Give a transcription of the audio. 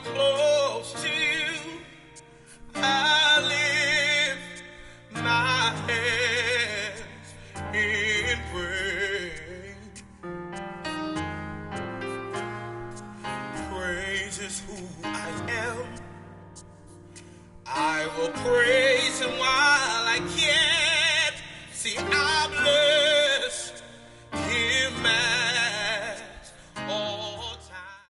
close to you. I lift my hands in praise. Praise is who I am. I will praise